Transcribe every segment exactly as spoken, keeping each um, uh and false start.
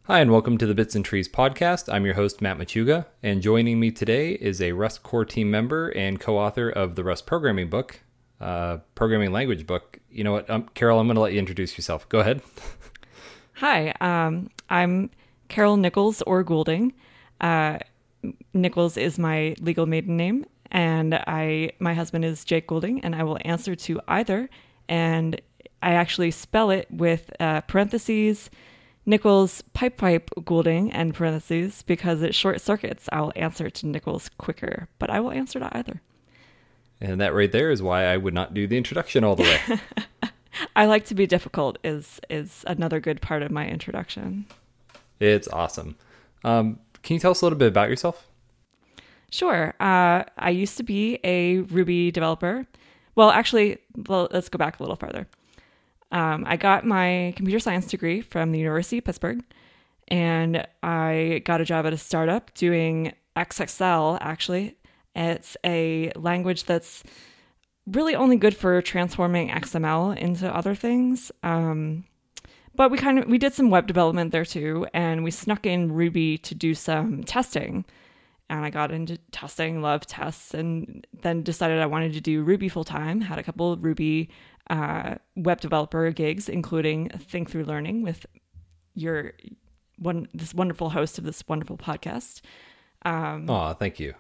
Hi, and welcome to the Bits and Trees podcast. I'm your host, Matt Machuga, and joining me today is a Rust core team member and co-author of the Rust programming book, uh, programming language book. You know what, um, Carol, I'm going to let you introduce yourself. Go ahead. Hi, um, I'm Carol Nichols or Goulding. Uh, Nichols is my legal maiden name, and I my husband is Jake Goulding, and I will answer to either. And I actually spell it with uh, parentheses, Nichols pipe pipe Goulding and parentheses, because it short circuits. I'll answer to Nichols quicker, but I will answer to either. And that right there is why I would not do the introduction all the way. I like to be difficult is is another good part of my introduction. It's awesome. Um, can you tell us a little bit about yourself? Sure. Uh, I used to be a Ruby developer. Well, actually, well, let's go back a little farther. Um, I got my computer science degree from the University of Pittsburgh, and I got a job at a startup doing X X L, actually. It's a language that's really only good for transforming X M L into other things. Um, but we kind of, we did some web development there too, and we snuck in Ruby to do some testing. And I got into testing, loved tests, and then decided I wanted to do Ruby full time. Had a couple of Ruby uh, web developer gigs, including Think Through Learning with your one this wonderful host of this wonderful podcast. Um, oh, thank you.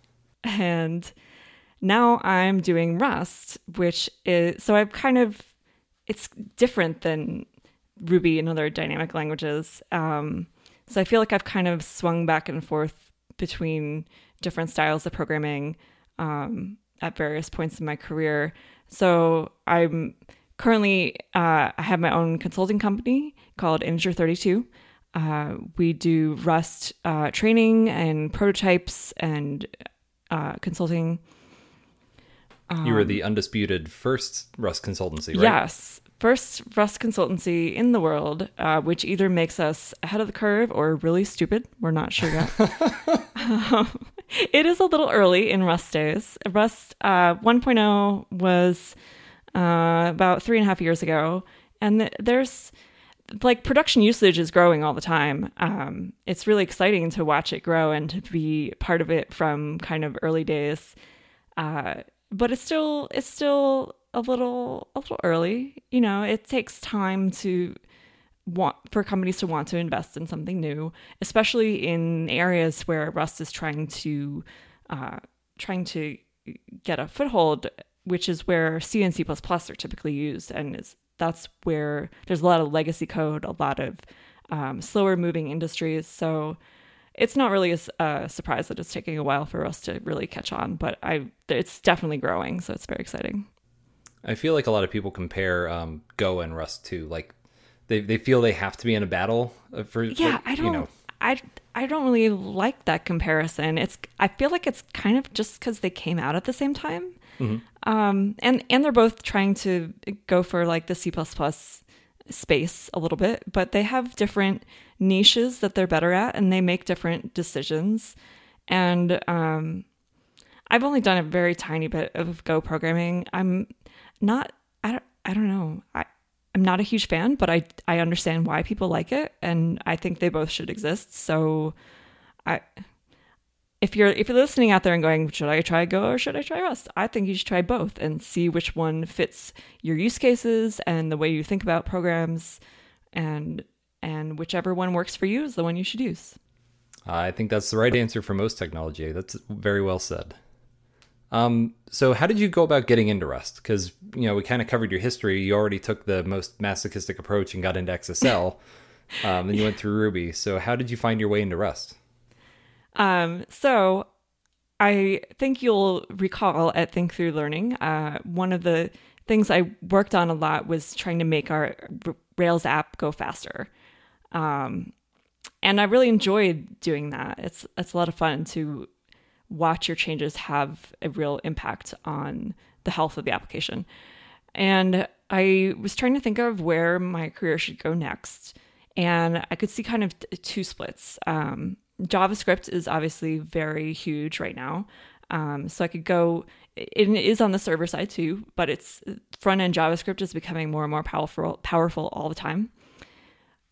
And now I'm doing Rust, which is so I've kind of it's different than Ruby and other dynamic languages. Um, so I feel like I've kind of swung back and forth between different styles of programming um, at various points in my career. So I'm currently, uh, I have my own consulting company called Integer thirty-two. Uh, we do Rust uh, training and prototypes and uh, consulting. Um, you were the undisputed first Rust consultancy, right? Yes. First Rust consultancy in the world, uh, which either makes us ahead of the curve or really stupid. We're not sure yet. um, it is a little early in Rust days. Rust uh, one point oh was uh, about three and a half years ago. And th- there's like production usage is growing all the time. Um, it's really exciting to watch it grow and to be part of it from kind of early days. Uh, but it's still, it's still, a little a little early. You know, it takes time to want for companies to want to invest in something new, especially in areas where Rust is trying to uh, trying to get a foothold, which is where C and C plus plus are typically used, and is that's where there's a lot of legacy code, a lot of um, slower moving industries. So it's not really a uh, surprise that it's taking a while for us to really catch on, but I it's definitely growing, so it's very exciting. I feel like a lot of people compare um, Go and Rust too. Like they they feel they have to be in a battle for. Yeah, like, I don't. You know. I I don't really like that comparison. It's I feel like it's kind of just because they came out at the same time, mm-hmm. um, and and they're both trying to go for like the C plus plus space a little bit, but they have different niches that they're better at, and they make different decisions. And um, I've only done a very tiny bit of Go programming. I'm not, I don't, I don't know. I, I'm not a huge fan, but I, I understand why people like it. And I think they both should exist. So I, if you're, if you're listening out there and going, should I try Go or should I try Rust? I think you should try both and see which one fits your use cases and the way you think about programs, and, and whichever one works for you is the one you should use. I think that's the right answer for most technology. That's very well said. Um, so how did you go about getting into Rust? Because, you know, we kind of covered your history. You already took the most masochistic approach and got into X S L. um, then you went through Ruby. So how did you find your way into Rust? Um, so I think you'll recall at Think Through Learning, uh, one of the things I worked on a lot was trying to make our Rails app go faster. Um, and I really enjoyed doing that. It's, it's a lot of fun to watch your changes have a real impact on the health of the application. And I was trying to think of where my career should go next. And I could see kind of two splits. Um, JavaScript is obviously very huge right now. Um, so I could go, it is on the server side too, but it's front-end JavaScript is becoming more and more powerful, powerful all the time.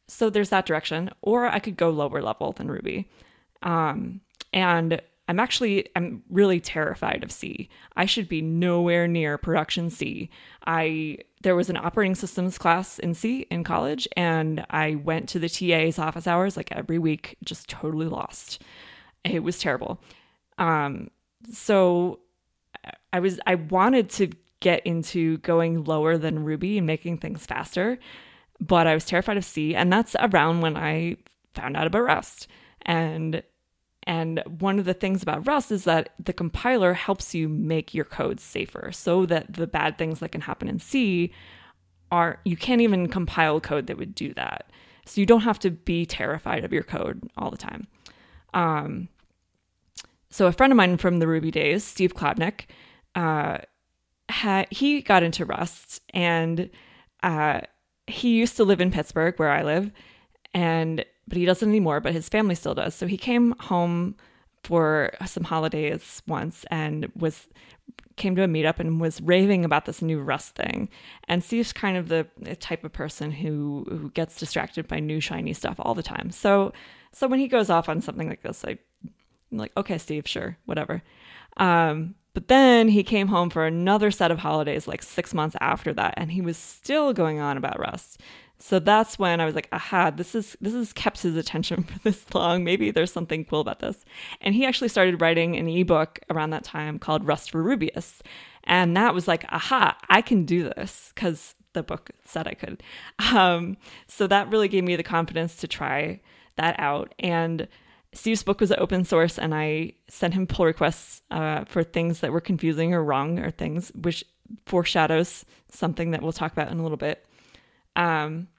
so there's that direction, or I could go lower level than Ruby. Um, and I'm actually, I'm really terrified of C. I should be nowhere near production C. I, there was an operating systems class in C in college, and I went to the T A's office hours like every week, just totally lost. It was terrible. Um, so I was, I wanted to get into going lower than Ruby and making things faster, but I was terrified of C. And that's around when I found out about Rust. And And one of the things about Rust is that the compiler helps you make your code safer so that the bad things that can happen in C are, you can't even compile code that would do that. So you don't have to be terrified of your code all the time. Um, so a friend of mine from the Ruby days, Steve Klabnik, uh, had, he got into Rust, and uh, he used to live in Pittsburgh, where I live, and but he doesn't anymore, but his family still does. So he came home for some holidays once and was came to a meetup and was raving about this new Rust thing. And Steve's kind of the type of person who, who gets distracted by new shiny stuff all the time. So so when he goes off on something like this, I, I'm like, okay, Steve, sure, whatever. Um, but then he came home for another set of holidays like six months after that, and he was still going on about Rust. So that's when I was like, aha, this is this has kept his attention for this long. Maybe there's something cool about this. And he actually started writing an ebook around that time called Rust for Rubyists. And that was like, aha, I can do this, because the book said I could. Um, so that really gave me the confidence to try that out. And Steve's book was open source, and I sent him pull requests uh, for things that were confusing or wrong, or things which foreshadows something that we'll talk about in a little bit. Um,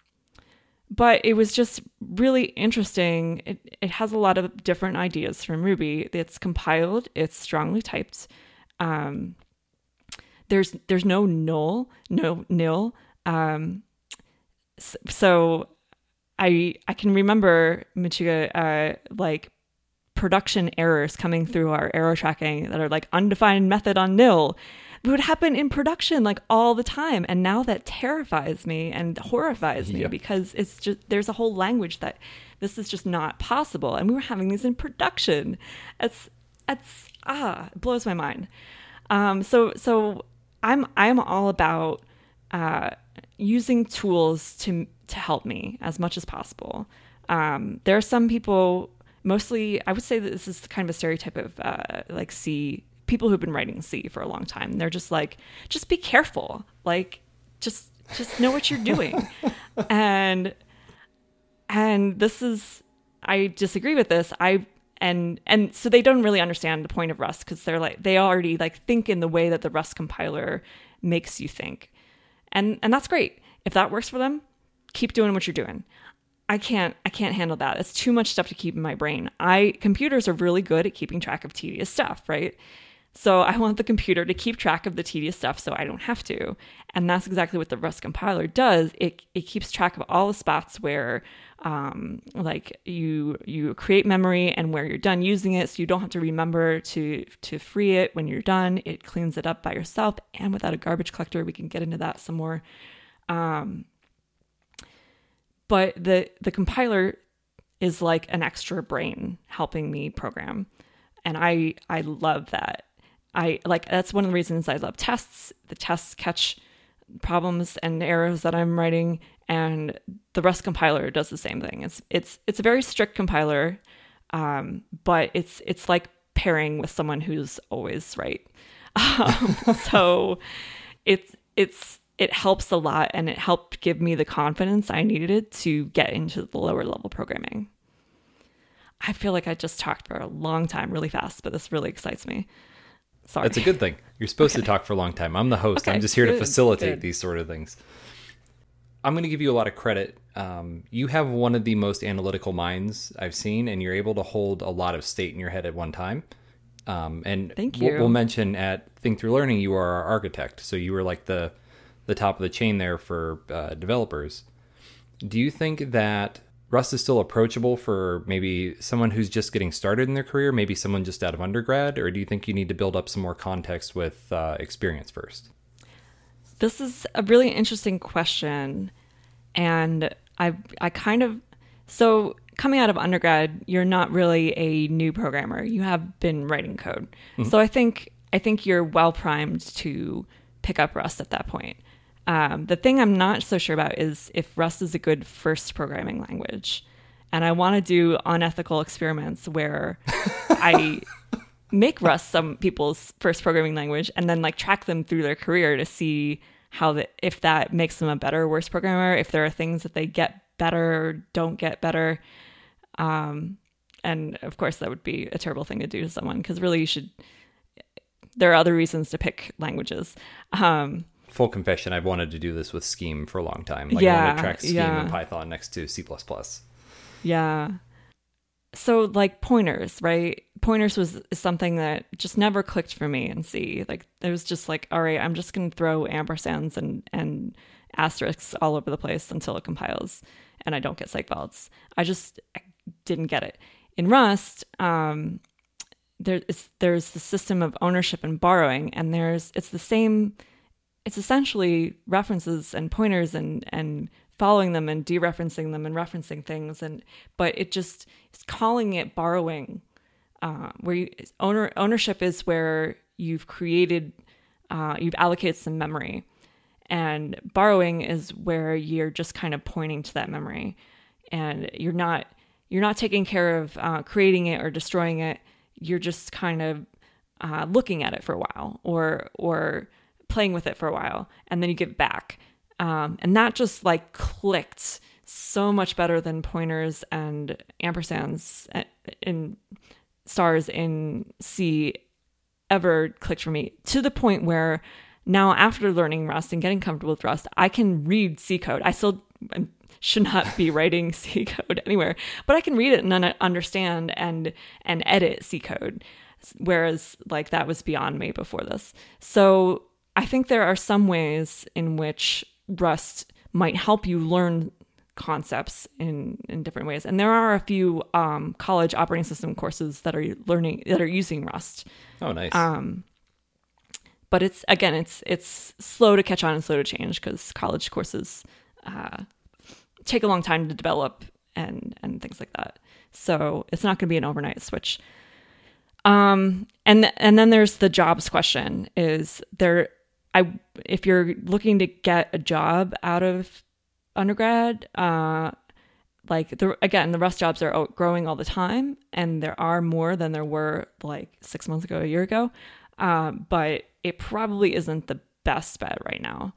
but it was just really interesting. It, it has a lot of different ideas from Ruby. It's compiled. It's strongly typed. Um, there's, there's no null, no nil. Um, so, so I, I can remember Michiga, uh, like production errors coming through our error tracking that are like undefined method on nil. It would happen in production like all the time. And now that terrifies me and horrifies me, yep. because it's just, there's a whole language that this is just not possible. And we were having these in production. It's, it's, ah, it blows my mind. Um, so, so I'm, I'm all about, uh, using tools to, to help me as much as possible. Um, there are some people, mostly, I would say that this is kind of a stereotype of, uh, like C people who've been writing C for a long time. They're just like, just be careful. Like, just, just know what you're doing. and, and this is, I disagree with this. I, and, and so they don't really understand the point of Rust, because they're like, they already like think in the way that the Rust compiler makes you think. And, and that's great. If that works for them, keep doing what you're doing. I can't, I can't handle that. It's too much stuff to keep in my brain. I, computers are really good at keeping track of tedious stuff, right? So I want the computer to keep track of the tedious stuff so I don't have to. And that's exactly what the Rust compiler does. It it keeps track of all the spots where um, like you you create memory and where you're done using it, so you don't have to remember to to free it when you're done. It cleans it up by yourself, and without a garbage collector. We can get into that some more. Um, but the the compiler is like an extra brain helping me program. And I I love that. I like that's one of the reasons I love tests. The tests catch problems and errors that I'm writing, and the Rust compiler does the same thing. It's it's it's a very strict compiler, um, but it's it's like pairing with someone who's always right. Um, so it's it's it helps a lot, and it helped give me the confidence I needed to get into the lower level programming. I feel like I just talked for a long time really fast, but this really excites me. Sorry. That's a good thing. You're supposed okay. to talk for a long time. I'm the host. Okay, I'm just here good, to facilitate good. these sort of things. I'm going to give you a lot of credit. Um, you have one of the most analytical minds I've seen, and you're able to hold a lot of state in your head at one time. Um, and Thank you. We'll, we'll mention at Think Through Learning, you are our architect. So you were like the, the top of the chain there for uh, developers. Do you think that Rust is still approachable for maybe someone who's just getting started in their career, maybe someone just out of undergrad, or do you think you need to build up some more context with uh, experience first? This is a really interesting question, and I I kind of So coming out of undergrad, you're not really a new programmer. You have been writing code. Mm-hmm. So I think I think you're well primed to pick up Rust at that point. Um, the thing I'm not so sure about is if Rust is a good first programming language. And I want to do unethical experiments where I make Rust some people's first programming language and then like track them through their career to see how the, if that makes them a better or worse programmer, if there are things that they get better or don't get better. Um, and of course, that would be a terrible thing to do to someone because really you should, there are other reasons to pick languages. Um, Full confession, I've wanted to do this with Scheme for a long time. Like yeah, I want to track Scheme yeah. and Python next to C plus plus. Yeah. So like pointers, right? Pointers was something that just never clicked for me in C. Like it was just like, all right, I'm just going to throw ampersands and, and asterisks all over the place until it compiles and I don't get psych vaults. I just I didn't get it. In Rust, um, there, it's, there's the system of ownership and borrowing, and there's it's the same. It's essentially references and pointers and and following them and dereferencing them and referencing things, and but it just is calling it borrowing. Uh, where you, owner ownership is where you've created, uh, you've allocated some memory, and borrowing is where you're just kind of pointing to that memory, and you're not you're not taking care of uh, creating it or destroying it. You're just kind of uh, looking at it for a while, or or playing with it for a while, and then you give it back. Um, and that just like clicked so much better than pointers and ampersands in stars in C ever clicked for me, to the point where now after learning Rust and getting comfortable with Rust, I can read C code. I still should not be writing C code anywhere, but I can read it and understand and, and edit C code. Whereas like that was beyond me before this. So I think there are some ways in which Rust might help you learn concepts in, in different ways. And there are a few um, college operating system courses that are learning, that are using Rust. Oh, nice. Um, but it's, again, it's, it's slow to catch on and slow to change because college courses uh, take a long time to develop and, and things like that. So it's not going to be an overnight switch. Um, and, and then there's the jobs question. Is there, I, if you're looking to get a job out of undergrad, uh, like the, again, the Rust jobs are growing all the time, and there are more than there were like six months ago, a year ago. Um, but it probably isn't the best bet right now.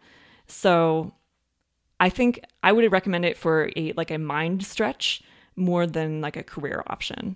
So I think I would recommend it for a, like a mind stretch more than like a career option.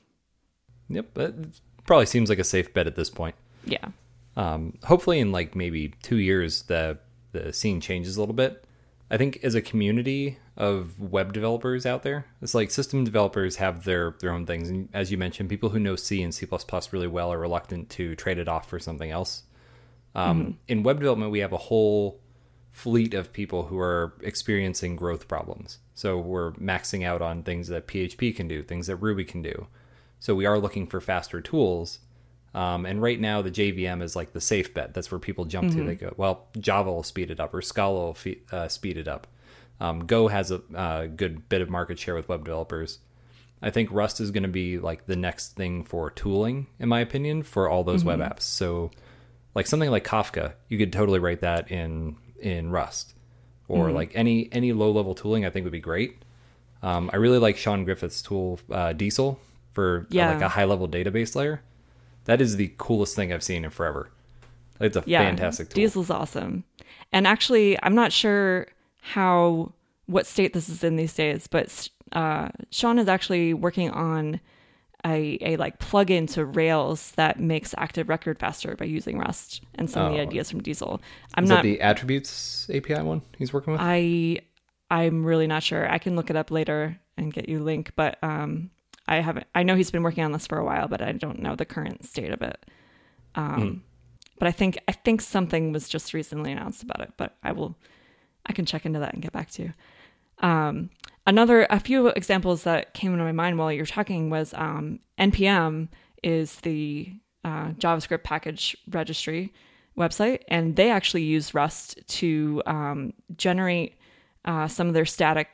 Yep. That probably seems like a safe bet at this point. Yeah. Um, hopefully in like maybe two years, the, the scene changes a little bit. I think as a community of web developers out there, it's like system developers have their, their own things. And as you mentioned, people who know C and C plus plus really well are reluctant to trade it off for something else. Um, mm-hmm. In web development, we have a whole fleet of people who are experiencing growth problems. So we're maxing out on things that P H P can do, things that Ruby can do. So we are looking for faster tools. Um, and right now, the J V M is like the safe bet. That's where people jump mm-hmm. to. They go, well, Java will speed it up, or Scala will fe- uh, speed it up. Um, Go has a uh, good bit of market share with web developers. I think Rust is going to be like the next thing for tooling, in my opinion, for all those mm-hmm. web apps. So like something like Kafka, you could totally write that in in Rust. Or mm-hmm. like any any low-level tooling, I think would be great. Um, I really like Sean Griffith's tool, uh, Diesel, for yeah. uh, like a high-level database layer. That is the coolest thing I've seen in forever. It's a yeah, fantastic tool. Diesel's awesome. And actually, I'm not sure how, what state this is in these days, but uh, Sean is actually working on a, a like plugin to Rails that makes Active Record faster by using Rust and some oh. of the ideas from Diesel. I'm is not that the attributes A P I one he's working with? I, I'm really not sure. I can look it up later and get you a link, but um, I haven't, I know he's been working on this for a while, but I don't know the current state of it. Um, mm. But I think, I think something was just recently announced about it, but I will, I can check into that and get back to you. Um, another, a few examples that came into my mind while you're talking was, um, N P M is the, uh, JavaScript package registry website, and they actually use Rust to, um, generate, uh, some of their static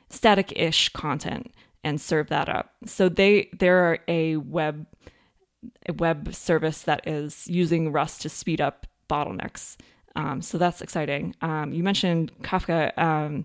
static-ish content and serve that up. So they they're a web a web service that is using Rust to speed up bottlenecks. Um, so that's exciting. Um, you mentioned Kafka. Um,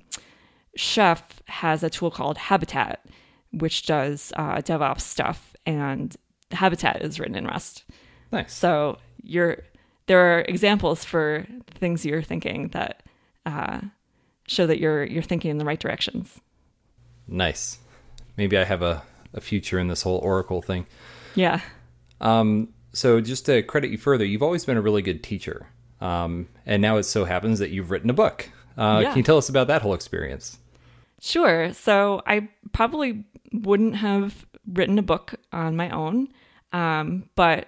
Chef has a tool called Habitat, which does uh, DevOps stuff, and Habitat is written in Rust. Nice. So you're there are examples for things you're thinking that uh, show that you're you're thinking in the right directions. Nice. Maybe I have a, a future in this whole Oracle thing. Yeah. Um, so just to credit you further, you've always been a really good teacher. Um, and now it so happens that you've written a book. Uh, Yeah. Can you tell us about that whole experience? Sure. So I probably wouldn't have written a book on my own, um, but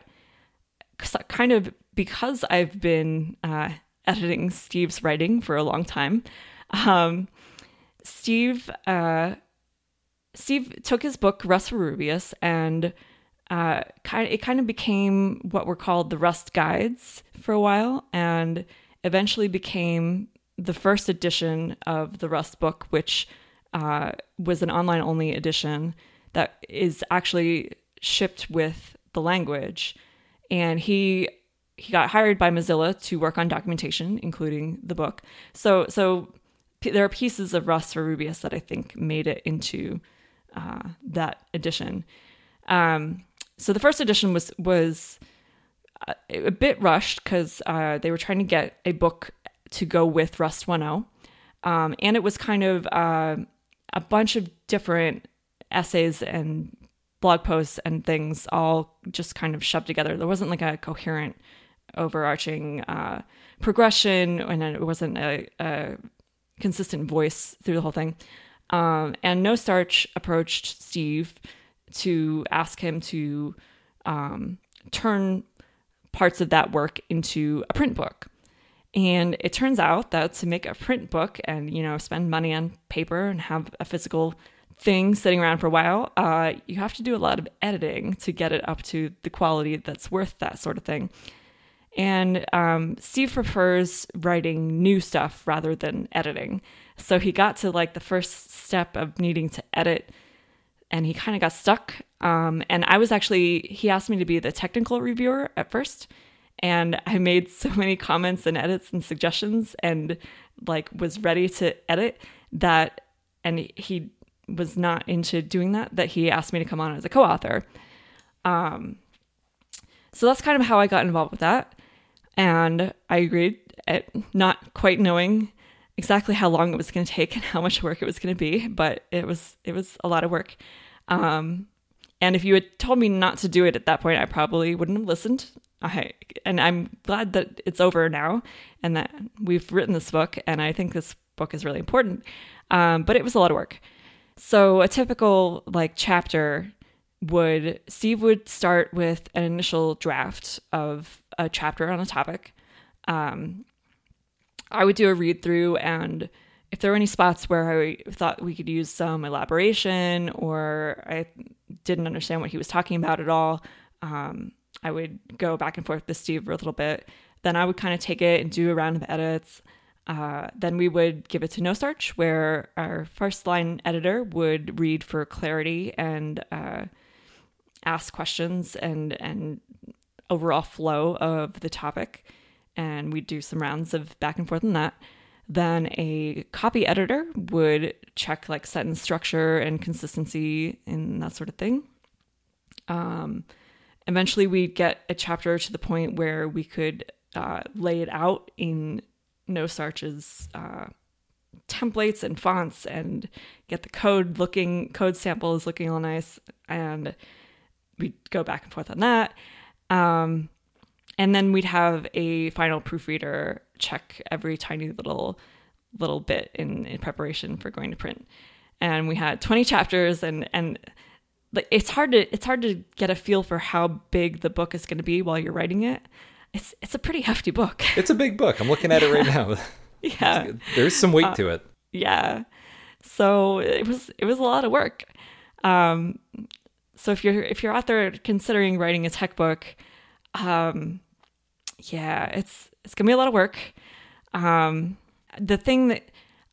kind of because I've been uh, editing Steve's writing for a long time, um, Steve uh, Steve took his book Rust for Rubyous, and uh, kind it kind of became what were called the Rust Guides for a while, and eventually became the first edition of the Rust book, which uh, was an online-only edition that is actually shipped with the language. And he he got hired by Mozilla to work on documentation, including the book. So so p- there are pieces of Rust for Rubyous that I think made it into uh, that edition. Um, so the first edition was was a, a bit rushed because uh, they were trying to get a book to go with Rust one point oh. Um, and it was kind of uh, a bunch of different essays and blog posts and things all just kind of shoved together. There wasn't like a coherent, overarching uh, progression, and it wasn't a, a consistent voice through the whole thing. Um, and No Starch approached Steve to ask him to um, turn parts of that work into a print book. And it turns out that to make a print book and, you know, spend money on paper and have a physical thing sitting around for a while, uh, you have to do a lot of editing to get it up to the quality that's worth that sort of thing. And um, Steve prefers writing new stuff rather than editing. So he got to like the first step of needing to edit, and he kind of got stuck. Um, and I was actually, he asked me to be the technical reviewer at first. And I made so many comments and edits and suggestions and like was ready to edit that. And he was not into doing that, that he asked me to come on as a co-author. Um, so that's kind of how I got involved with that. And I agreed, at not quite knowing exactly how long it was going to take and how much work it was going to be, but it was, it was a lot of work. Um, and if you had told me not to do it at that point, I probably wouldn't have listened. I, and I'm glad that it's over now and that we've written this book, and I think this book is really important. Um, but it was a lot of work. So a typical like chapter would, Steve would start with an initial draft of a chapter on a topic. Um, I would do a read through, and if there were any spots where I thought we could use some elaboration or I didn't understand what he was talking about at all, um, I would go back and forth with Steve for a little bit. Then I would kind of take it and do a round of edits. Uh, then we would give it to No Starch, where our first line editor would read for clarity and uh, ask questions and, and overall flow of the topic. And we'd do some rounds of back and forth on that. Then a copy editor would check like sentence structure and consistency and that sort of thing. Um, Eventually, we get a chapter to the point where we could uh, lay it out in No Starch's uh, templates and fonts and get the code looking, code samples looking all nice. And we'd go back and forth on that. Um, and then we'd have a final proofreader check every tiny little little bit in, in preparation for going to print. And we had twenty chapters, and and like it's hard to it's hard to get a feel for how big the book is going to be while you're writing it. It's it's a pretty hefty book. It's a big book. I'm looking at it right now. Yeah, there's some weight uh, to it. Yeah, so it was it was a lot of work. Um, so if you're if you're out there considering writing a tech book, um, yeah, it's it's gonna be a lot of work. Um, the thing that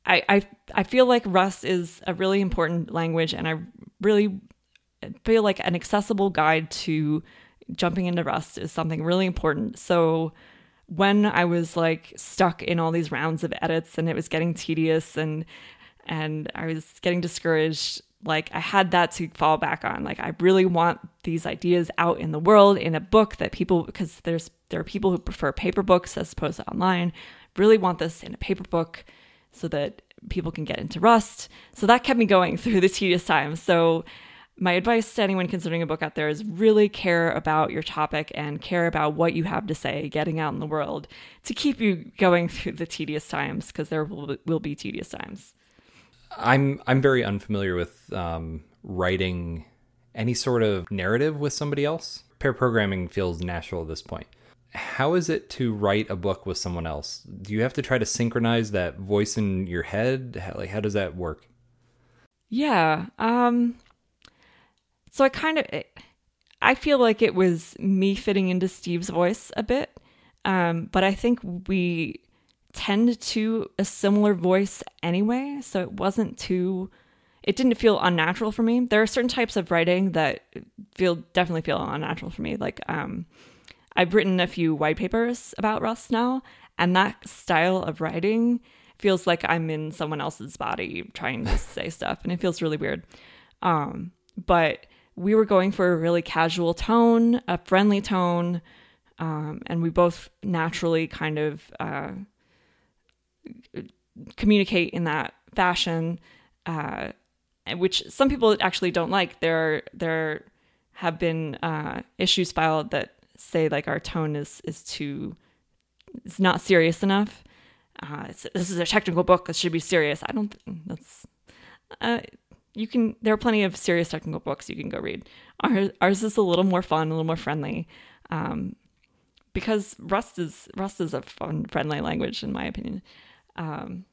I, I I feel like Rust is a really important language, and I really feel like an accessible guide to jumping into Rust is something really important. So when I was like stuck in all these rounds of edits and it was getting tedious and and I was getting discouraged, like I had that to fall back on. Like I really want these ideas out in the world in a book that people, because there's there are people who prefer paper books as opposed to online, really want this in a paper book so that people can get into Rust. So that kept me going through the tedious times. So my advice to anyone considering a book out there is really care about your topic and care about what you have to say getting out in the world to keep you going through the tedious times, because there will, will be tedious times. I'm I'm very unfamiliar with um, writing any sort of narrative with somebody else. Pair programming feels natural at this point. How is it to write a book with someone else? Do you have to try to synchronize that voice in your head? How, like, how does that work? Yeah. Um, so I kind of, I feel like it was me fitting into Steve's voice a bit. Um, but I think we tend to a similar voice anyway. So it wasn't too, it didn't feel unnatural for me. There are certain types of writing that feel definitely feel unnatural for me. Like, um, I've written a few white papers about Rust now, and that style of writing feels like I'm in someone else's body trying to say stuff, and it feels really weird. Um, but we were going for a really casual tone, a friendly tone, um, and we both naturally kind of uh, communicate in that fashion, uh, which some people actually don't like. There, there have been uh, issues filed that say like our tone is is too, it's not serious enough. Uh, it's, this is a technical book. It should be serious. I don't. That's. Uh, you can. There are plenty of serious technical books you can go read. Ours, ours is a little more fun, a little more friendly, um, because Rust is Rust is a fun, friendly language in my opinion. Um,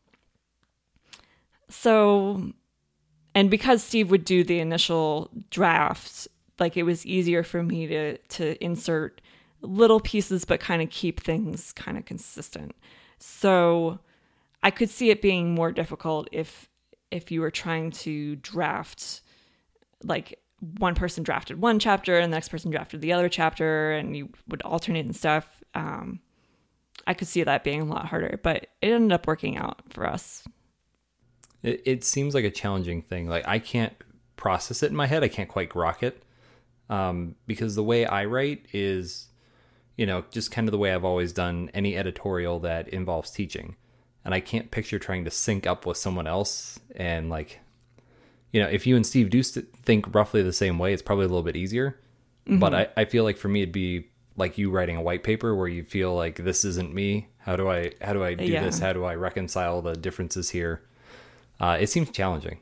so, and because Steve would do the initial drafts, like it was easier for me to to insert little pieces, but kind of keep things kind of consistent. So I could see it being more difficult if if you were trying to draft, like one person drafted one chapter and the next person drafted the other chapter, and you would alternate and stuff. Um, I could see that being a lot harder, but it ended up working out for us. It, it seems like a challenging thing. Like I can't process it in my head. I can't quite grok it. Um, because the way I write is, you know, just kind of the way I've always done any editorial that involves teaching. And I can't picture trying to sync up with someone else. And like, you know, if you and Steve do st- think roughly the same way, it's probably a little bit easier. Mm-hmm. But I, I feel like for me, it'd be like you writing a white paper where you feel like this isn't me. How do I, how do I do yeah. this? How do I reconcile the differences here? Uh, it seems challenging.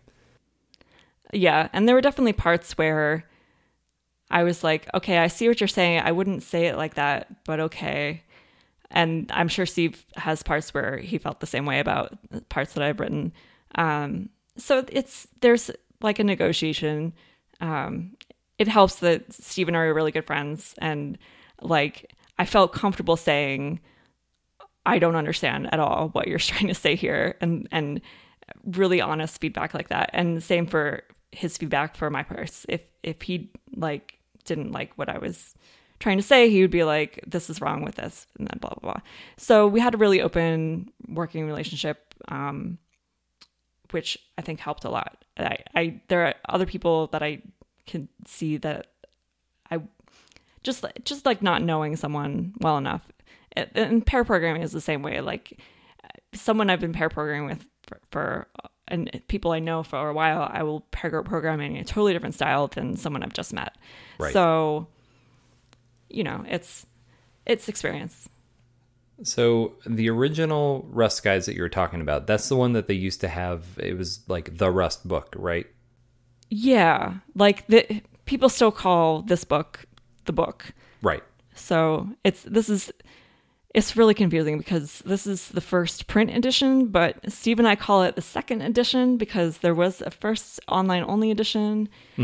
Yeah. And there were definitely parts where I was like, okay, I see what you're saying. I wouldn't say it like that, but okay. And I'm sure Steve has parts where he felt the same way about parts that I've written. Um, so it's, there's like a negotiation. Um, it helps that Steve and I are really good friends. And like, I felt comfortable saying, I don't understand at all what you're trying to say here. And, and really honest feedback like that. And same for his feedback for my parts. If, if he like, didn't like what I was trying to say, he would be like, this is wrong with this, and then blah, blah, blah. So we had a really open working relationship, um, which I think helped a lot. I, I, there are other people that I can see that I just, just like not knowing someone well enough. And pair programming is the same way. Like someone I've been pair programming with for, for and people I know for a while, I will pair program in a totally different style than someone I've just met. Right. So, you know, it's it's experience. So the original Rust guides that you were talking about, that's the one that they used to have. It was like the Rust book, right? Yeah, like the people still call this book the book, right? So it's this is. It's really confusing because this is the first print edition, but Steve and I call it the second edition because there was a first online only edition. Mm-hmm.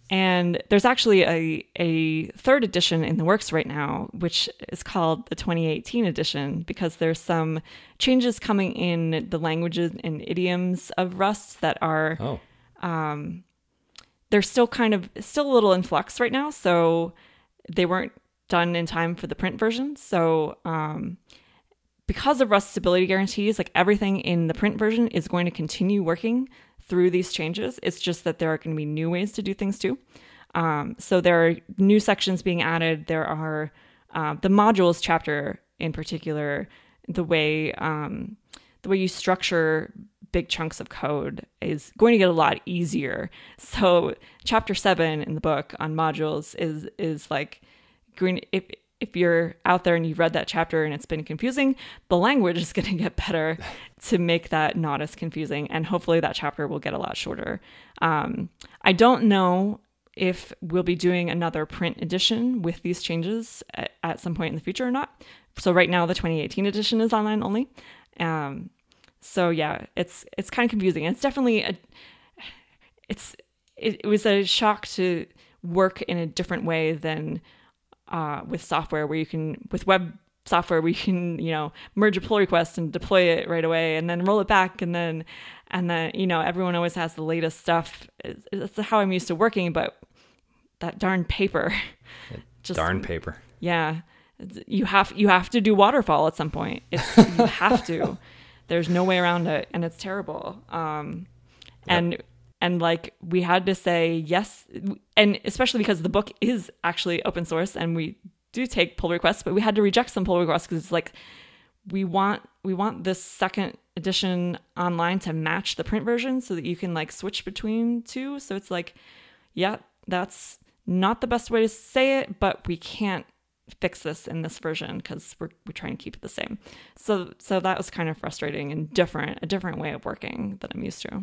And there's actually a, a third edition in the works right now, which is called the twenty eighteen edition, because there's some changes coming in the languages and idioms of Rust that are, Oh, um, they're still kind of, still a little in flux right now. So they weren't done in time for the print version. So um, because of Rust stability guarantees, like everything in the print version is going to continue working through these changes. It's just that there are going to be new ways to do things too. Um, so there are new sections being added. There are uh, the modules chapter in particular, the way um, the way you structure big chunks of code is going to get a lot easier. So chapter seven in the book on modules is is like green. If if you're out there and you've read that chapter and it's been confusing, the language is going to get better to make that not as confusing. And hopefully that chapter will get a lot shorter. Um, I don't know if we'll be doing another print edition with these changes at, at some point in the future or not. So right now the twenty eighteen edition is online only. Um, so yeah, it's it's kind of confusing. It's definitely a it's it, it was a shock to work in a different way than Uh, with software where you can, with web software where you can, you know, merge a pull request and deploy it right away and then roll it back. And then, and then, you know, everyone always has the latest stuff. That's how I'm used to working, but that darn paper. Just, darn paper. Yeah. You have, you have to do waterfall at some point. It's, you have to, there's no way around it. And it's terrible. Um, yep. and And like we had to say yes, and especially because the book is actually open source and we do take pull requests, but we had to reject some pull requests because it's like we want we want this second edition online to match the print version so that you can like switch between two. So it's like, yeah, that's not the best way to say it, but we can't fix this in this version because we're we're trying to keep it the same. So so that was kind of frustrating and different, a different way of working that I'm used to.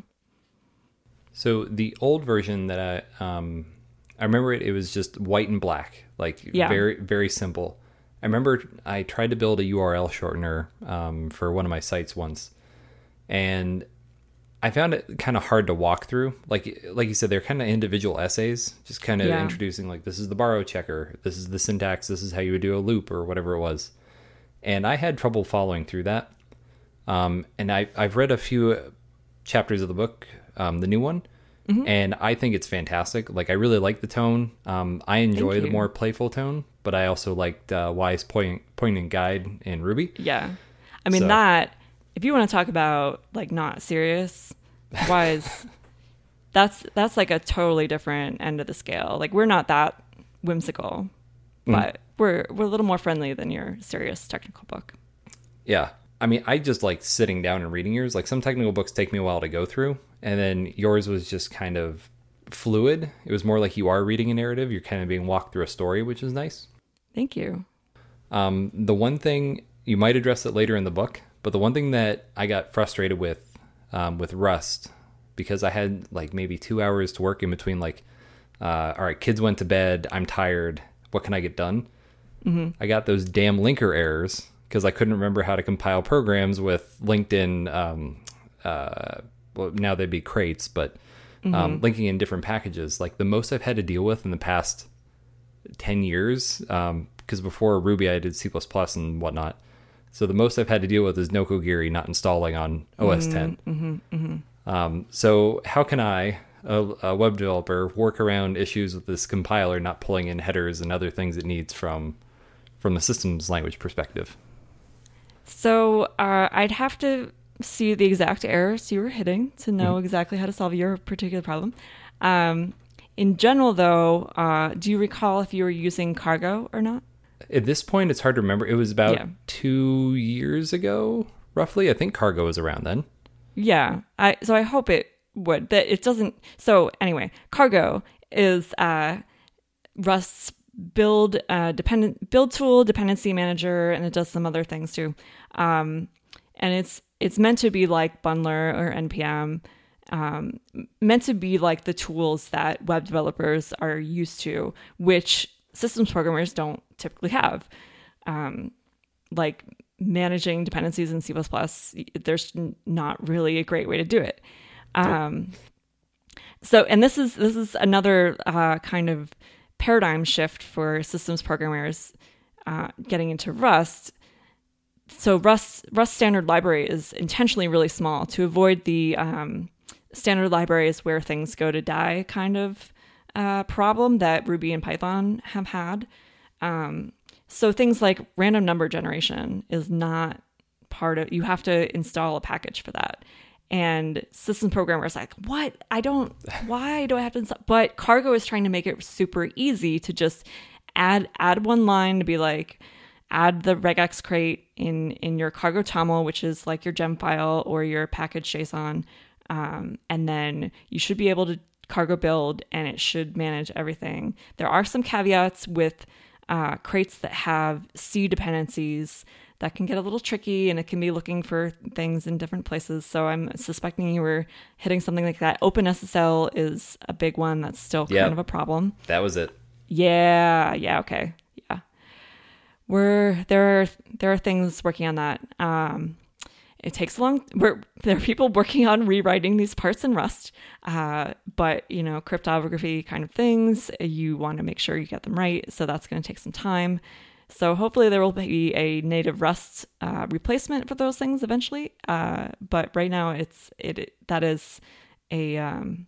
So the old version that I um, I remember it, it was just white and black, like yeah. very very simple. I remember I tried to build a U R L shortener um, for one of my sites once, and I found it kind of hard to walk through. Like like you said, they're kind of individual essays, just kind of yeah. introducing like this is the borrow checker, this is the syntax, this is how you would do a loop or whatever it was, and I had trouble following through that. Um, and I I've read a few chapters of the book. Um, the new one. Mm-hmm. And I think it's fantastic. Like, I really like the tone. Um, I enjoy the more playful tone, but I also liked uh, Wise point, point and guide in Ruby. Yeah. I mean, so. that, if you want to talk about like not serious, Wise, that's, that's like a totally different end of the scale. Like we're not that whimsical, but mm. we're, we're a little more friendly than your serious technical book. Yeah. I mean, I just like sitting down and reading yours. Like some technical books take me a while to go through, and then yours was just kind of fluid. It was more like you are reading a narrative. You're kind of being walked through a story, which is nice. Thank you. Um, the one thing, you might address it later in the book, but the one thing that I got frustrated with um, with Rust, because I had like maybe two hours to work in between like, uh, all right, kids went to bed, I'm tired, what can I get done? Mm-hmm. I got those damn linker errors because I couldn't remember how to compile programs with LinkedIn. Um, uh, well, now they'd be crates, but um, mm-hmm. linking in different packages. Like the most I've had to deal with in the past ten years, um, because before Ruby I did C plus plus and whatnot. So the most I've had to deal with is Nokogiri not installing on O S ten. Mm-hmm, mm-hmm. Um, so how can I, a, a web developer, work around issues with this compiler not pulling in headers and other things it needs from from the systems language perspective? So uh, I'd have to see the exact errors you were hitting to know mm-hmm. exactly how to solve your particular problem. Um, in general, though, uh, do you recall if you were using Cargo or not? At this point, it's hard to remember. It was about yeah. two years ago, roughly. I think Cargo was around then. Yeah. I so I hope it would. That it doesn't. So anyway, Cargo is uh, Rust's build uh, dependent build tool, dependency manager, and it does some other things too. Um, and it's it's meant to be like Bundler or N P M, um, meant to be like the tools that web developers are used to, which systems programmers don't typically have. Um, like managing dependencies in C plus plus, there's not really a great way to do it. Um, so, and this is this is another uh, kind of paradigm shift for systems programmers uh, getting into Rust. So Rust Rust standard library is intentionally really small to avoid the um, standard libraries where things go to die kind of uh, problem that Ruby and Python have had. Um, so things like random number generation is not part of, you have to install a package for that. And system programmers are like, what? I don't, why do I have to install? But Cargo is trying to make it super easy to just add, add one line to be like, add the regex crate in, in your Cargo T O M L, which is like your gem file or your package JSON. Um, and then you should be able to Cargo build and it should manage everything. There are some caveats with uh, crates that have C dependencies that can get a little tricky, and it can be looking for things in different places. So I'm suspecting you were hitting something like that. OpenSSL is a big one that's still kind Yep. of a problem. That was it. Yeah, yeah, okay. Yeah. We're there are there are things working on that. Um it takes a long we're there are people working on rewriting these parts in Rust. Uh but you know, cryptography kind of things, you want to make sure you get them right. So that's going to take some time. So hopefully there will be a native Rust uh, replacement for those things eventually. Uh, but right now it's it, it that is a um,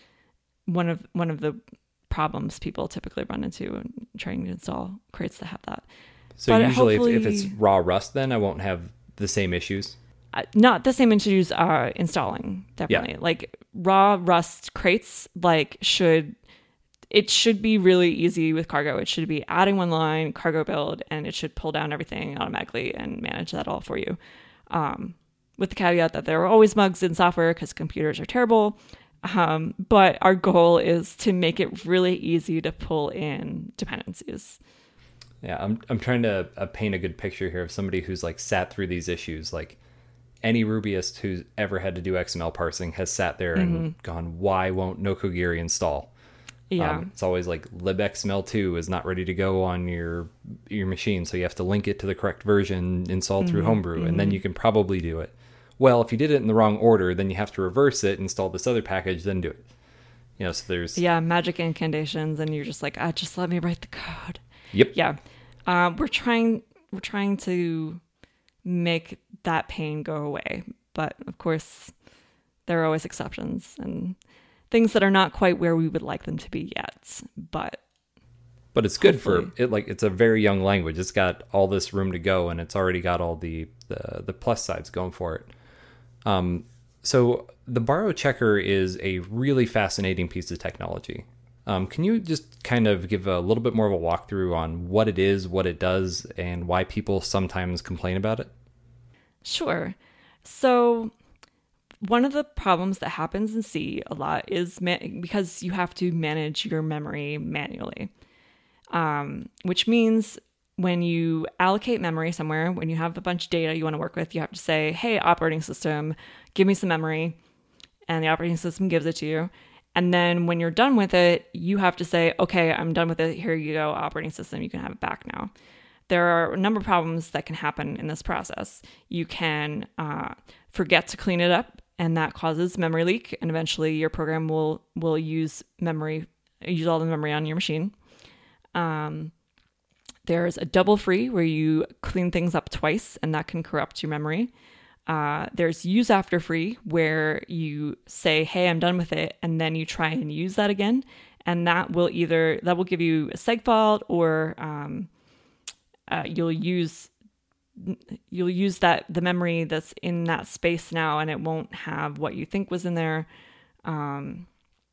one of one of the problems people typically run into when trying to install crates that have that. So But usually if, if hopefully- it's raw Rust, then I won't have the same issues. Uh, not the same issues uh, installing, definitely. Like raw Rust crates, like should it should be really easy with Cargo. It should be adding one line, Cargo build, and it should pull down everything automatically and manage that all for you. Um, with the caveat that there are always bugs in software because computers are terrible. Um, but our goal is to make it really easy to pull in dependencies. Yeah, I'm I'm trying to uh, paint a good picture here of somebody who's like sat through these issues. Like any Rubyist who's ever had to do X M L parsing has sat there Mm-hmm. and gone, why won't Nokogiri install? Yeah. Um, it's always like libxml two is not ready to go on your your machine, so you have to link it to the correct version, install through Homebrew, and then you can probably do it. Well, if you did it in the wrong order, then you have to reverse it, install this other package, then do it. You know, so there's Yeah, magic incantations, and you're just like, ah, just let me write the code. Yep. Yeah, uh, we're trying we're trying to make that pain go away, but of course, there are always exceptions and things that are not quite where we would like them to be yet. But But it's good Hopefully. for it. Like it's a very young language. It's got all this room to go, and it's already got all the the, the plus sides going for it. Um, so the borrow checker is a really fascinating piece of technology. Um, can you just kind of give a little bit more of a walkthrough on what it is, what it does, and why people sometimes complain about it? Sure. So one of the problems that happens in C a lot is ma- because you have to manage your memory manually, um, which means when you allocate memory somewhere, when you have a bunch of data you want to work with, you have to say, hey, operating system, give me some memory. And the operating system gives it to you. And then when you're done with it, you have to say, okay, I'm done with it. Here you go, operating system. You can have it back now. There are a number of problems that can happen in this process. You can uh, forget to clean it up, and that causes memory leak. And eventually your program will will use memory, use all the memory on your machine. Um, there's a double free where you clean things up twice, and that can corrupt your memory. Uh, there's use after free where you say, hey, I'm done with it. And then you try and use that again. And that will either, that will give you a seg fault, or um, uh, you'll use, you'll use that, the memory that's in that space now, and it won't have what you think was in there. Um,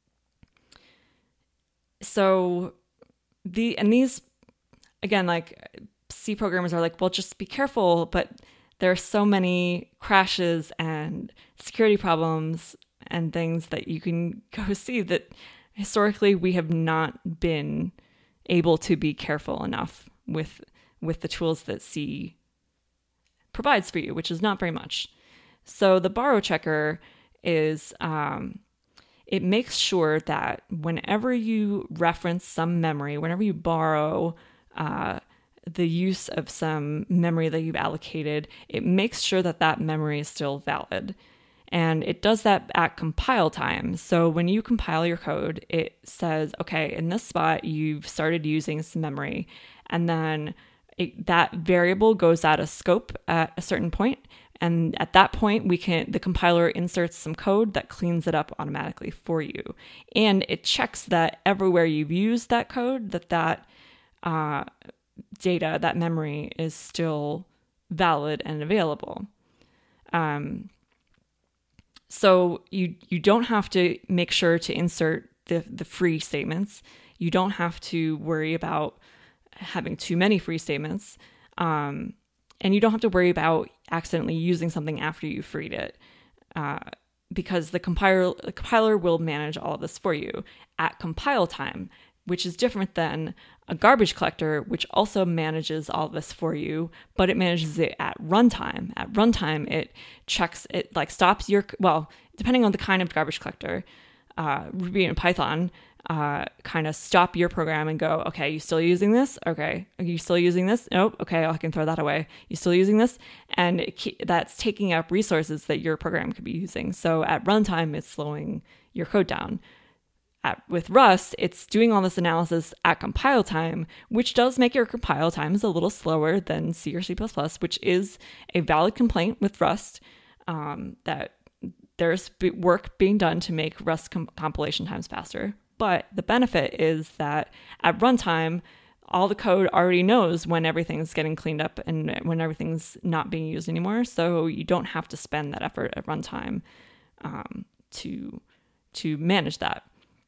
so the, and these, again, like C programmers are like, well, just be careful, but there are so many crashes and security problems and things that you can go see that historically we have not been able to be careful enough with with the tools that C provides for you, which is not very much. So the borrow checker is, um, it makes sure that whenever you reference some memory, whenever you borrow uh, the use of some memory that you've allocated, it makes sure that that memory is still valid. And it does that at compile time. So when you compile your code, it says, okay, in this spot, you've started using some memory. And then it, that variable goes out of scope at a certain point. And at that point, we can the compiler inserts some code that cleans it up automatically for you. And it checks that everywhere you've used that code, that that uh, data, that memory is still valid and available. Um, so you you don't have to make sure to insert the, the free statements. You don't have to worry about having too many free statements. Um, and you don't have to worry about accidentally using something after you freed it. Uh, because the compiler, the compiler will manage all of this for you at compile time, which is different than a garbage collector, which also manages all of this for you, but it manages it at runtime. At runtime, it checks, it like stops your, well, depending on the kind of garbage collector, uh, Ruby and Python uh, kind of stop your program and go, okay, you still using this? Okay. Are you still using this? Nope. Okay, I can throw that away. You still using this? And it, that's taking up resources that your program could be using. So at runtime, it's slowing your code down. At, with Rust, it's doing all this analysis at compile time, which does make your compile times a little slower than C or C plus plus, which is a valid complaint with Rust, um, that there's work being done to make Rust com- compilation times faster. But the benefit is that at runtime, all the code already knows when everything's getting cleaned up and when everything's not being used anymore. So you don't have to spend that effort at runtime um, to to manage that.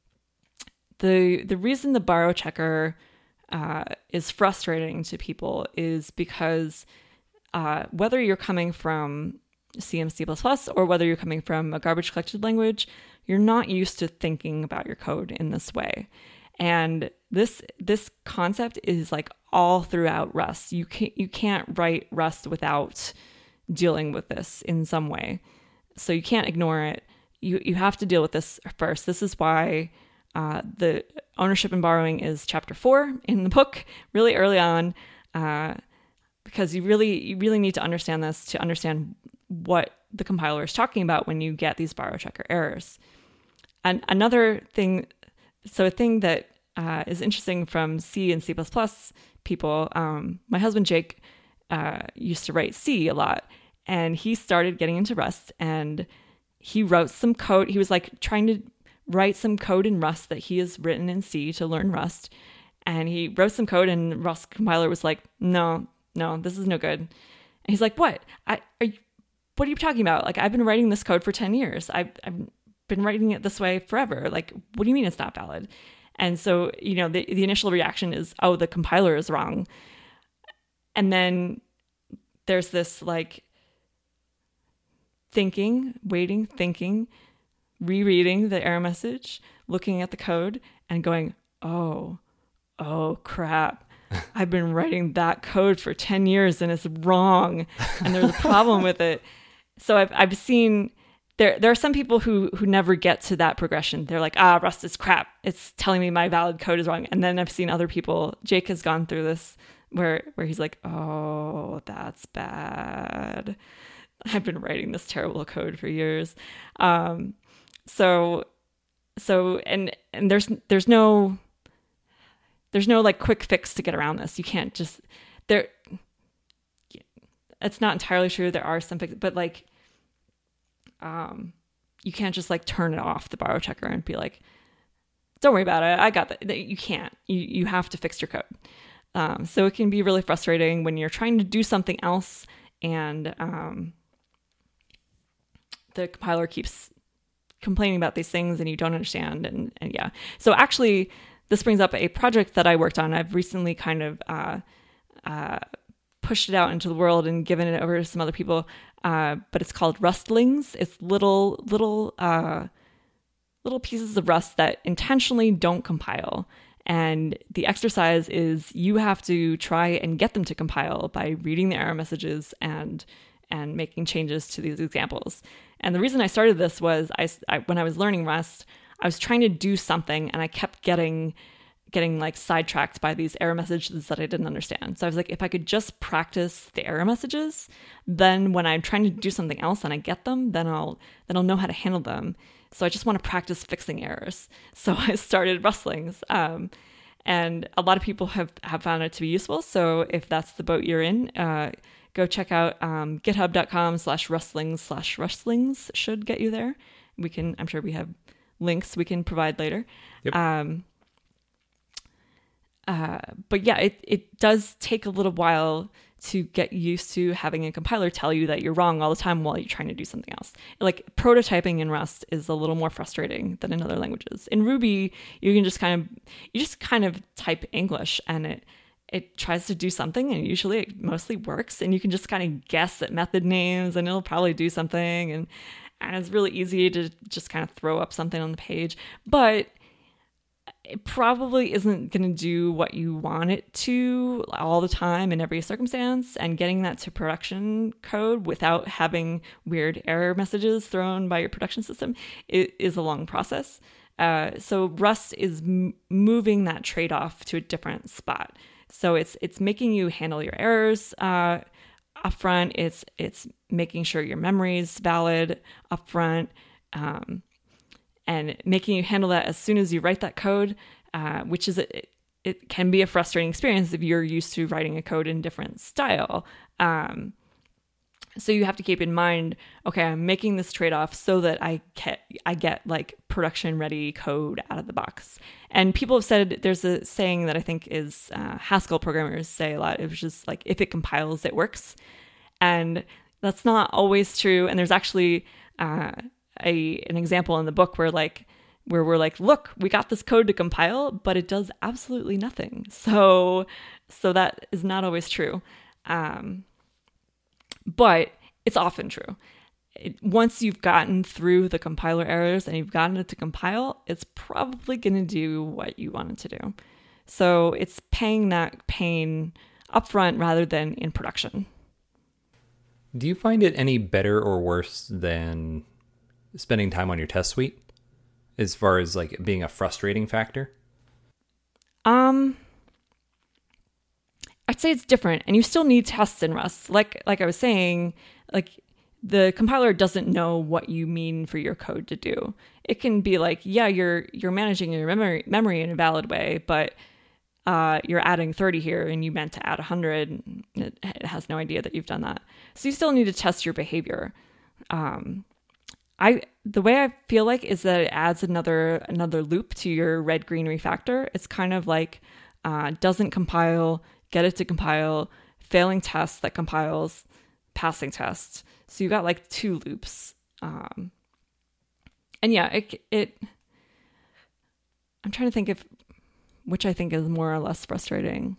The the reason the borrow checker uh, is frustrating to people is because uh, whether you're coming from C and C plus plus or whether you're coming from a garbage collected language, you're not used to thinking about your code in this way. And this this concept is like all throughout Rust. You can't you can't write Rust without dealing with this in some way. So you can't ignore it. You you have to deal with this first. This is why uh, the ownership and borrowing is chapter four in the book, really early on, uh, because you really you really need to understand this to understand what the compiler is talking about when you get these borrow checker errors. And another thing, so a thing that uh, is interesting from C and C plus plus people, um, my husband Jake uh, used to write C a lot, and he started getting into Rust, and he wrote some code. He was like trying to write some code in Rust that he has written in C to learn Rust, and he wrote some code, and Rust compiler was like, no, no, this is no good. And he's like, what? I are you, what are you talking about? Like, I've been writing this code for ten years. I've, I've been writing it this way forever. Like, what do you mean it's not valid? And so, you know, the, the initial reaction is, oh, the compiler is wrong. And then there's this like thinking, waiting, thinking, rereading the error message, looking at the code and going, oh, oh crap. I've been writing that code for ten years and it's wrong. And there's a problem with it. So I've I've seen there there are some people who who never get to that progression. They're like, ah, Rust is crap. It's telling me my valid code is wrong. And then I've seen other people, Jake has gone through this where where he's like, oh, that's bad. I've been writing this terrible code for years. Um, so so and and there's there's no there's no like quick fix to get around this. You can't just there. It's not entirely true. There are some fixes, but like, um, you can't just like turn it off the borrow checker and be like, don't worry about it. I got that. You can't, you, you have to fix your code. Um, so it can be really frustrating when you're trying to do something else and, um, the compiler keeps complaining about these things and you don't understand. And, and yeah, so actually this brings up a project that I worked on. I've recently kind of, uh, uh, pushed it out into the world and given it over to some other people. Uh, but it's called Rustlings. It's little, little, uh, little pieces of Rust that intentionally don't compile. And the exercise is you have to try and get them to compile by reading the error messages and, and making changes to these examples. And the reason I started this was I, I when I was learning Rust, I was trying to do something and I kept getting getting like sidetracked by these error messages that I didn't understand. So I was like, if I could just practice the error messages, then when I'm trying to do something else and I get them, then I'll then I'll know how to handle them. So I just want to practice fixing errors. So I started Rustlings. Um, and a lot of people have, have found it to be useful. So if that's the boat you're in, uh, go check out um, github.com slash rustlings slash rustlings should get you there. We can, I'm sure we have links we can provide later. Yep. Um, uh, but yeah, it, it does take a little while to get used to having a compiler tell you that you're wrong all the time while you're trying to do something else. Like prototyping in Rust is a little more frustrating than in other languages. In Ruby, you can just kind of, you just kind of type English and it, it tries to do something, and usually it mostly works, and you can just kind of guess at method names and it'll probably do something. And, and it's really easy to just kind of throw up something on the page, but it probably isn't going to do what you want it to all the time in every circumstance. And getting that to production code without having weird error messages thrown by your production system is a long process. Uh, so Rust is m- moving that trade-off to a different spot. So it's it's making you handle your errors uh, upfront. It's it's making sure your memory is valid upfront. Um, and making you handle that as soon as you write that code, uh, which is, a, it, it can be a frustrating experience if you're used to writing a code in different style. Um, so you have to keep in mind, okay, I'm making this trade-off so that I get, I get like production ready code out of the box. And people have said, there's a saying that I think is uh, Haskell programmers say a lot. It was just like, if it compiles, it works. And that's not always true. And there's actually... Uh, A, an example in the book where like where we're like, look, we got this code to compile, but it does absolutely nothing. So so that is not always true. Um, but it's often true. It, once you've gotten through the compiler errors and you've gotten it to compile, it's probably going to do what you want it to do. So it's paying that pain upfront rather than in production. Do you find it any better or worse than spending time on your test suite as far as like being a frustrating factor? Um, I'd say it's different, and you still need tests in Rust. Like, like I was saying, like the compiler doesn't know what you mean for your code to do. It can be like, yeah, you're, you're managing your memory, memory in a valid way, but uh, you're adding thirty here and you meant to add one hundred. It, it has no idea that you've done that. So you still need to test your behavior. Um, I the way I feel like is that it adds another another loop to your red green refactor. It's kind of like uh, doesn't compile, get it to compile, failing test that compiles, passing test. So you got like two loops. Um, and yeah, it it. I'm trying to think if which I think is more or less frustrating.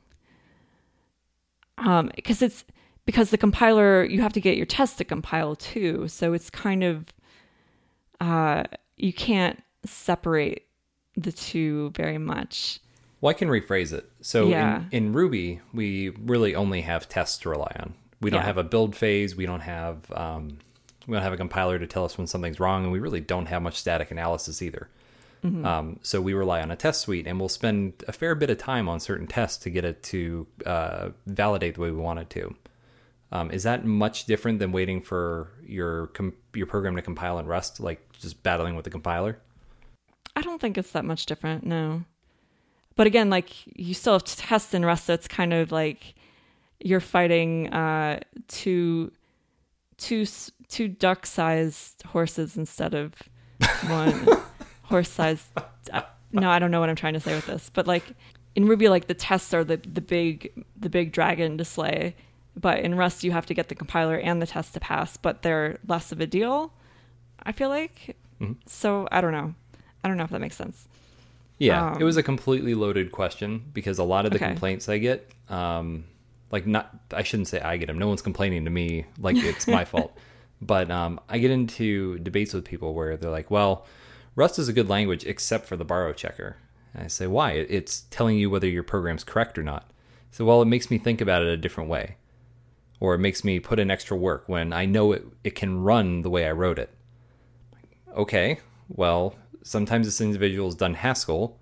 Um, because it's because the compiler, you have to get your test to compile too. So it's kind of Uh, you can't separate the two very much. Well, I can rephrase it. So yeah. in, in Ruby, we really only have tests to rely on. We don't yeah. have a build phase. We don't have um, we don't have a compiler to tell us when something's wrong, and we really don't have much static analysis either. Mm-hmm. Um, so we rely on a test suite, and we'll spend a fair bit of time on certain tests to get it to uh, validate the way we want it to. Um, is that much different than waiting for your com- your program to compile in Rust, like just battling with the compiler? I don't think it's that much different, no. But again, like you still have to test in Rust, so it's kind of like you're fighting uh, two, two, two duck-sized horses instead of one horse-sized. Uh, no, I don't know what I'm trying to say with this, but like in Ruby, like the tests are the the big the big dragon to slay. But in Rust, you have to get the compiler and the test to pass, but they're less of a deal, I feel like. Mm-hmm. So I don't know. I don't know if that makes sense. Yeah, um, it was a completely loaded question because a lot of the okay. complaints I get, um, like not, I shouldn't say I get them. No one's complaining to me like it's my fault. But um, I get into debates with people where they're like, well, Rust is a good language except for the borrow checker. And I say, why? It's telling you whether your program's correct or not. So, well, it makes me think about it a different way. Or it makes me put in extra work when I know it, it can run the way I wrote it. Okay, well, sometimes this individual's done Haskell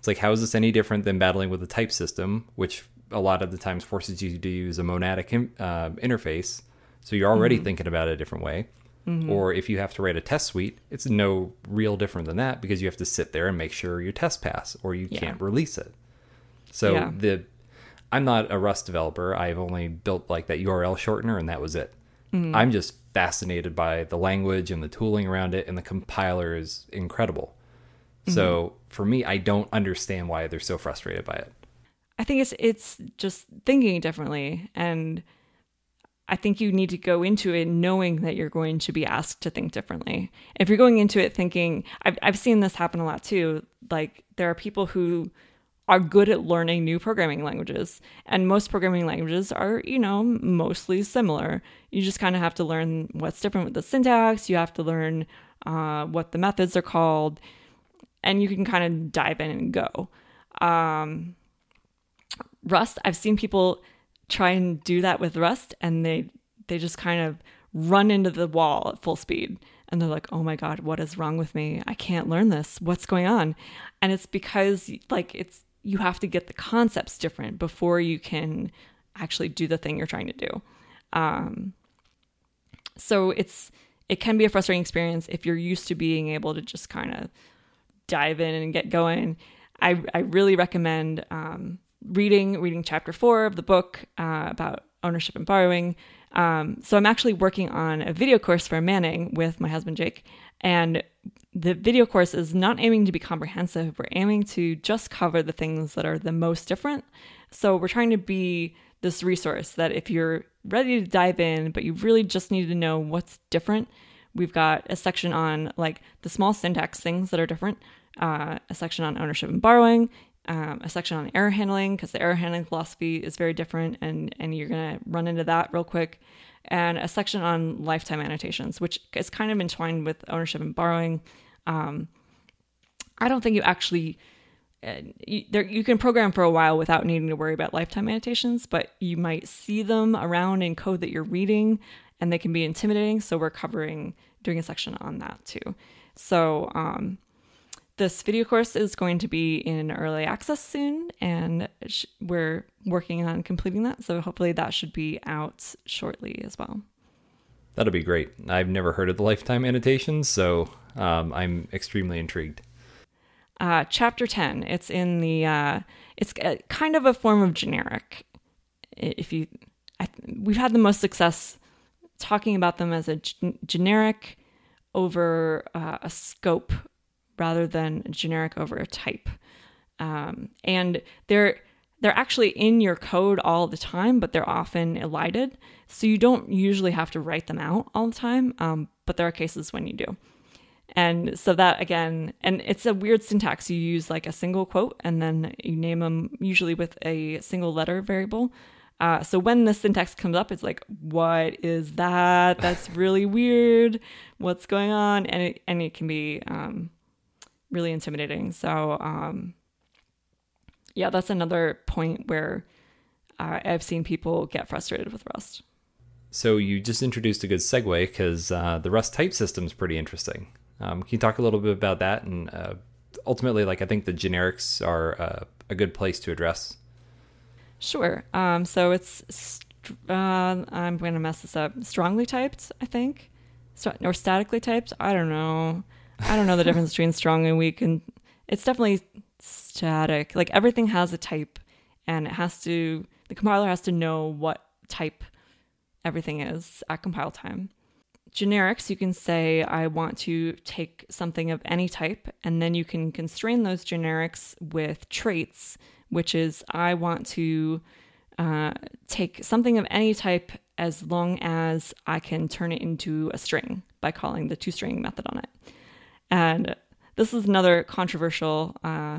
It's like, how is this any different than battling with a type system, which a lot of the times forces you to use a monadic uh, interface? So you're already mm-hmm. thinking about it a different way. Mm-hmm. Or if you have to write a test suite, it's no real different than that, because you have to sit there and make sure your tests pass, or you yeah. can't release it. So yeah. the I'm not a Rust developer. I've only built like that U R L shortener, and that was it. Mm-hmm. I'm just fascinated by the language and the tooling around it, and the compiler is incredible. Mm-hmm. So for me, I don't understand why they're so frustrated by it. I think it's it's just thinking differently, and I think you need to go into it knowing that you're going to be asked to think differently. If you're going into it thinking, I've I've seen this happen a lot too. Like, there are people who are good at learning new programming languages, and most programming languages are, you know, mostly similar. You just kind of have to learn what's different with the syntax. You have to learn uh, what the methods are called, and you can kind of dive in and go. Um, Rust, I've seen people try and do that with Rust, and they they just kind of run into the wall at full speed, and they're like, oh my god, what is wrong with me? I can't learn this. What's going on? And it's because, like, it's you have to get the concepts different before you can actually do the thing you're trying to do. Um, so it's it can be a frustrating experience if you're used to being able to just kind of dive in and get going. I I really recommend um, reading reading chapter four of the book uh, about ownership and borrowing. Um, so I'm actually working on a video course for Manning with my husband Jake, and the video course is not aiming to be comprehensive. We're aiming to just cover the things that are the most different. So we're trying to be this resource that if you're ready to dive in, but you really just need to know what's different, we've got a section on like the small syntax things that are different, uh, a section on ownership and borrowing, um, a section on error handling, because the error handling philosophy is very different, and, and you're going to run into that real quick, and a section on lifetime annotations, which is kind of entwined with ownership and borrowing. Um, I don't think you actually, uh, you, there, you can program for a while without needing to worry about lifetime annotations, but you might see them around in code that you're reading, and they can be intimidating. So we're covering, doing a section on that too. So um, this video course is going to be in early access soon, and sh- we're working on completing that. So hopefully that should be out shortly as well. That'll be great. I've never heard of the lifetime annotations, so um, I'm extremely intrigued. Uh, chapter ten. It's in the. Uh, it's a, kind of a form of generic. If you, I, we've had the most success talking about them as a g- generic over uh, a scope rather than generic over a type, um, and they're. They're actually in your code all the time, but they're often elided. So you don't usually have to write them out all the time, um, but there are cases when you do. And so that, again, and it's a weird syntax. You use like a single quote, and then you name them usually with a single letter variable. Uh, so when the syntax comes up, it's like, what is that? That's really weird. What's going on? And it, and it can be um, really intimidating. So... Um, Yeah, that's another point where uh, I've seen people get frustrated with Rust. So you just introduced a good segue, because uh, the Rust type system is pretty interesting. Um, can you talk a little bit about that? And uh, ultimately, like I think the generics are uh, a good place to address. Sure. Um, so it's, st- uh, I'm going to mess this up, strongly typed, I think, St- or statically typed. I don't know. I don't know the difference between strong and weak, and it's definitely static. Like everything has a type, and it has to, the compiler has to know what type everything is at compile time. Generics, you can say, I want to take something of any type, and then you can constrain those generics with traits, which is I want to uh, take something of any type as long as I can turn it into a string by calling the toString method on it. And this is another controversial uh,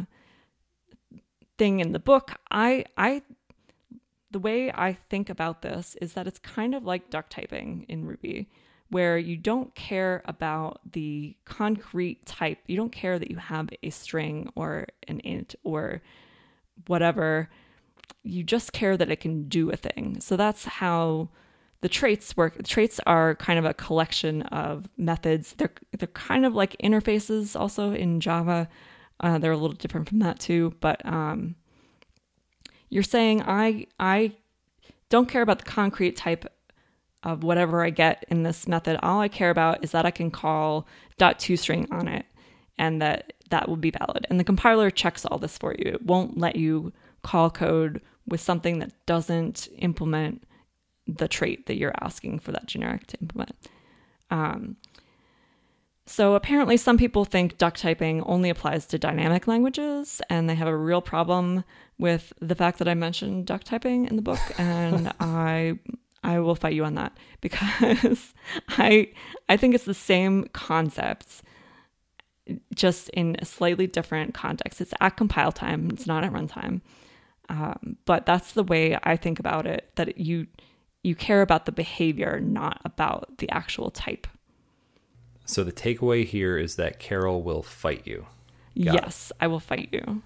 thing in the book. I, I, the way I think about this is that it's kind of like duck typing in Ruby, where you don't care about the concrete type. You don't care that you have a string or an int or whatever. You just care that it can do a thing. So that's how the traits work. Traits are kind of a collection of methods. They're they're kind of like interfaces also in Java. Uh, they're a little different from that too, but um, you're saying I I don't care about the concrete type of whatever I get in this method. All I care about is that I can call .toString on it, and that that will be valid. And the compiler checks all this for you. It won't let you call code with something that doesn't implement the trait that you're asking for that generic to implement. Um, so apparently some people think duck typing only applies to dynamic languages, and they have a real problem with the fact that I mentioned duck typing in the book, and I I will fight you on that, because I I think it's the same concepts, just in a slightly different context. It's at compile time, it's not at runtime. Um, but that's the way I think about it, that you you care about the behavior, not about the actual type. So the takeaway here is that Carol will fight you. Got yes, it. I will fight you.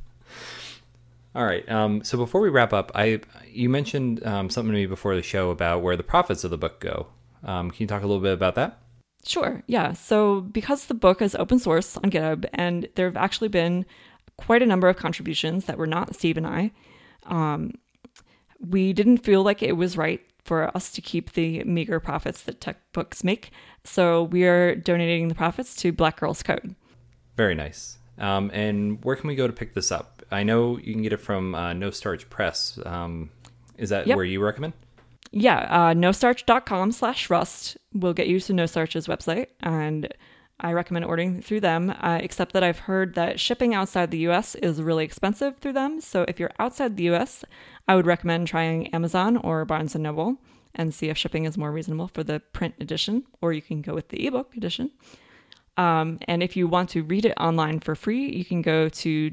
All right. Um, so before we wrap up, I you mentioned um, something to me before the show about where the profits of the book go. Um, can you talk a little bit about that? Sure. Yeah. So because the book is open source on GitHub, and there have actually been quite a number of contributions that were not Steve and I, um, we didn't feel like it was right for us to keep the meager profits that tech books make. So we are donating the profits to Black Girls Code. Very nice. Um, and where can we go to pick this up? I know you can get it from uh, No Starch Press. Um, is that yep. where you recommend? Yeah, uh, nostarch.com slash rust will get you to No Starch's website, and I recommend ordering through them, uh, except that I've heard that shipping outside the U S is really expensive through them. So if you're outside the U S, I would recommend trying Amazon or Barnes and Noble and see if shipping is more reasonable for the print edition, or you can go with the ebook edition. Um, and if you want to read it online for free, you can go to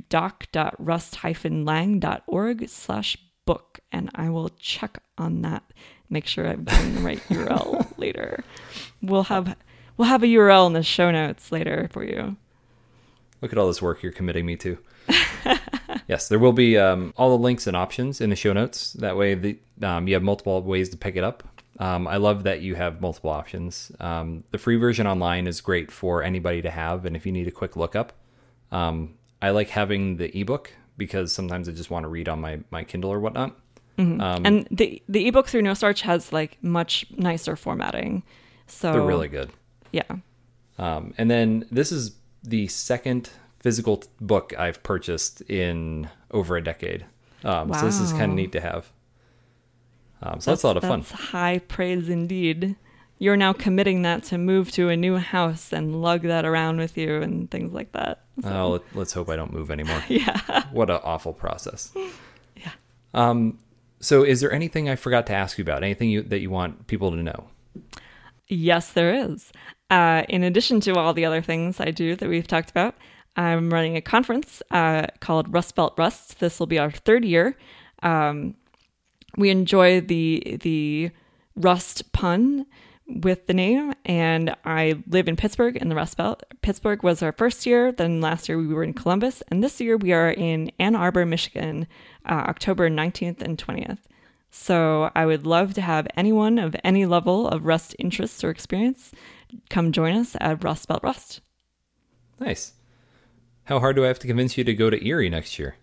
doc.rust-lang.org slash book, and I will check on that, make sure I'm getting the right U R L later. We'll have we'll have a U R L in the show notes later for you. Look at all this work you're committing me to. Yes, there will be um, all the links and options in the show notes. That way the, um, you have multiple ways to pick it up. Um, I love that you have multiple options. Um, the free version online is great for anybody to have, and if you need a quick lookup. Um, I like having the ebook because sometimes I just want to read on my, my Kindle or whatnot. Mm-hmm. Um, and the the ebook through No Starch has like much nicer formatting. So they're really good. Yeah. Um, and then this is the second physical t- book I've purchased in over a decade. Um, wow. So this is kind of neat to have. Um, so that's, that's a lot of fun. That's high praise indeed. You're now committing that to move to a new house and lug that around with you and things like that. So. Oh, let, let's hope I don't move anymore. Yeah. What an awful process. Yeah. Um. So is there anything I forgot to ask you about? Anything you, that you want people to know? Yes, there is. Uh, in addition to all the other things I do that we've talked about, I'm running a conference uh, called Rust Belt Rust. This will be our third year. Um, we enjoy the the Rust pun with the name, and I live in Pittsburgh in the Rust Belt. Pittsburgh was our first year, then last year we were in Columbus, and this year we are in Ann Arbor, Michigan, uh, October nineteenth and twentieth. So I would love to have anyone of any level of Rust interest or experience come join us at Rust Belt Rust. Nice. How hard do I have to convince you to go to Erie next year?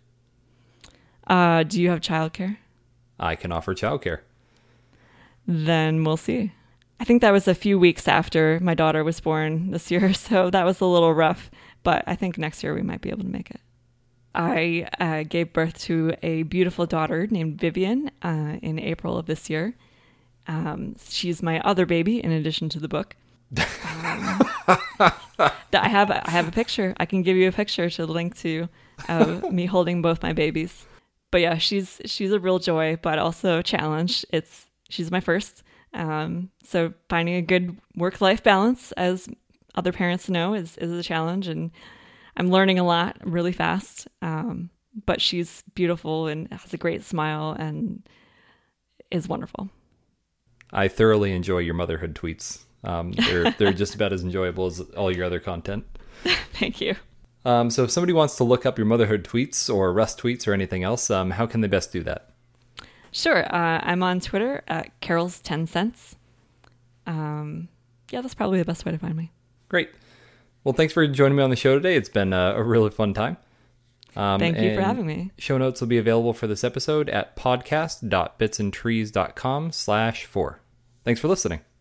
Uh, do you have childcare? I can offer childcare. Then we'll see. I think that was a few weeks after my daughter was born this year, so that was a little rough, but I think next year we might be able to make it. I uh, gave birth to a beautiful daughter named Vivian uh, in April of this year. Um, she's my other baby in addition to the book. Um, I have I have a picture. I can give you a picture to link to of me holding both my babies. But yeah, she's she's a real joy, but also a challenge. It's she's my first. Um, so finding a good work-life balance, as other parents know, is, is a challenge, and I'm learning a lot really fast. Um, but she's beautiful and has a great smile and is wonderful. I thoroughly enjoy your motherhood tweets. Um, they're they're just about as enjoyable as all your other content. Thank you. Um, so if somebody wants to look up your motherhood tweets or Rust tweets or anything else, um, how can they best do that? Sure. Uh, I'm on Twitter at Carol's ten cents. Um, yeah, that's probably the best way to find me. Great. Well, thanks for joining me on the show today. It's been a, a really fun time. Um, Thank you for having me. Show notes will be available for this episode at podcast dot bitsandtrees dot com slash four. Thanks for listening.